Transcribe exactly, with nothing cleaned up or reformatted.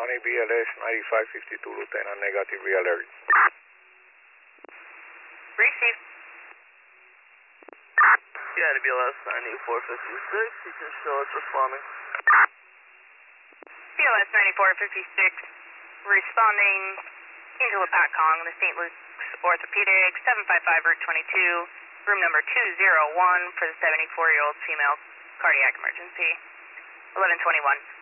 Tony B L S ninety-five fifty-two, Lieutenant, negative re-alert. Receive. Yeah, B L S ninety-four fifty-six, you can show us responding. B L S ninety-four fifty-six, responding Angela Pat Kong, the Saint Luke's Orthopedic, seven five five Route twenty-two, room number two oh one for the seventy-four-year-old female cardiac emergency, eleven twenty-one.